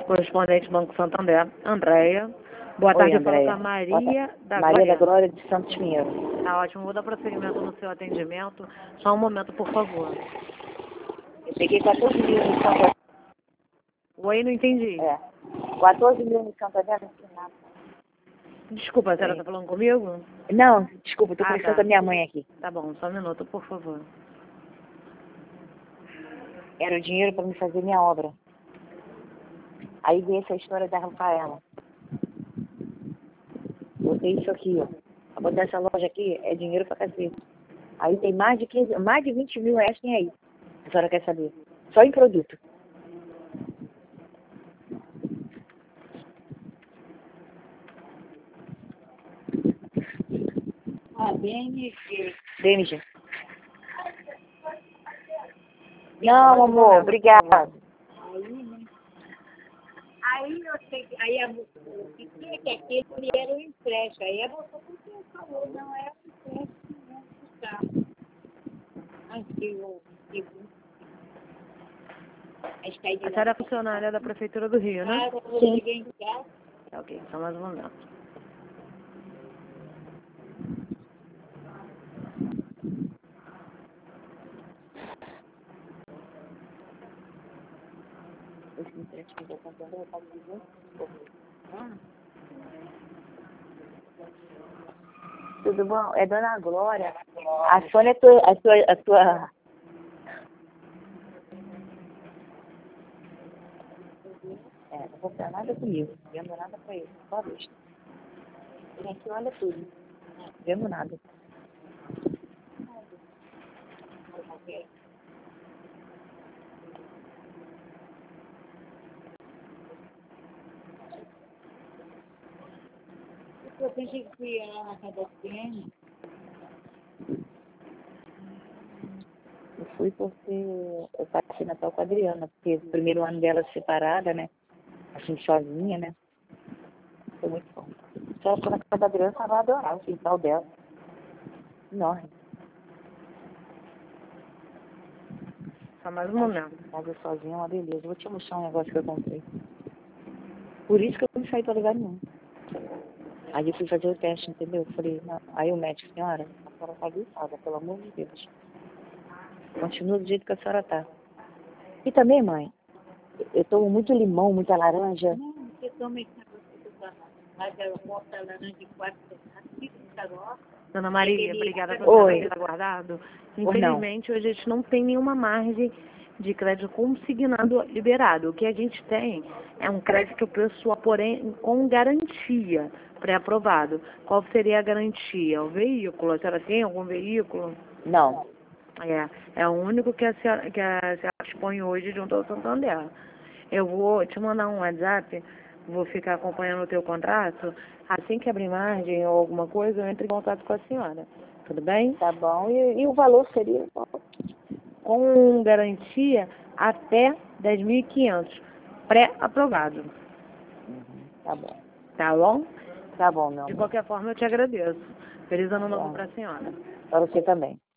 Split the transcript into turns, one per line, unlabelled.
correspondente Banco Santander, Andréia. Boa
Oi,
tarde, eu falo com
Andréia.
a Maria da
Maria
Glória.
da Glória de Santos Pinheiro.
Tá ótimo, vou dar prosseguimento no seu atendimento. Só um momento, por favor.
Eu peguei 14 mil no Santander.
Oi, não entendi.
14 mil no Santander.
Desculpa, a senhora tá falando comigo?
Não, desculpa, tô conversando
tá.
com a minha mãe aqui.
Tá bom, só um minuto, por favor.
Era o dinheiro para me fazer minha obra. Aí veio essa história da Rafaela. Botei isso aqui, ó. Pra botar essa loja aqui é dinheiro pra cacete. Aí tem mais de 20 mil reais tem aí. A senhora quer saber? Só em produto. BMG. Não, amor, obrigada.
Aí eu sei que aí a moça falou que tinha que aquele era um empréstimo. Aí a moça falou, não era um empréstimo, não buscar.
A senhora é funcionária da Prefeitura do Rio, né?
Sim.
Ok, só mais um momento.
Esse empréstimo da Santander, eu pago 200 por mês. Tudo bom? É Dona Glória. A Sônia é a tua... não vou fazer nada comigo. Não vendo nada pra ele. Só vista. Vem aqui, olha tudo. Não vendo nada.
Eu pensei que fui lá na casa da Ciene.
Eu fui porque eu passei Natal com a Adriana, porque o primeiro ano dela separada, né? Assim, sozinha, né? Foi muito bom. Se ela for na casa da Adriana, ela vai adorar o quintal dela. Enorme.
Só mais um momento.
Casa sozinha é uma beleza. Vou te mostrar um negócio que eu comprei. Por isso que eu não saí pra lugar nenhum. Aí eu fui fazer o teste, entendeu? Falei, não. Aí o médico, senhora, a senhora tá gripada, pelo amor de Deus. Continua do jeito que a senhora tá. E também, mãe, eu tomo muito limão, muita laranja.
Não, você toma esse negócio que eu tô falando. Mas eu boto a laranja de 4 aqui,
Dona Maria, obrigada por
Oi.
ter aguardado.
Ou não?
Infelizmente, hoje a gente não tem nenhuma margem de crédito consignado liberado. O que a gente tem é um crédito que o pessoal, porém, com garantia pré-aprovado. Qual seria a garantia? O veículo? A senhora tem algum veículo?
Não.
É o único que a senhora dispõe hoje junto ao Santander. Eu vou te mandar um WhatsApp, vou ficar acompanhando o teu contrato. Assim que abrir margem ou alguma coisa, eu entro em contato com a senhora. Tudo bem?
Tá bom. E o valor seria?
Com garantia até 10.500, pré-aprovado.
Tá bom.
Tá bom?
Tá bom, meu
De
amor.
qualquer forma, eu te agradeço. Feliz ano novo para a senhora.
Para você também.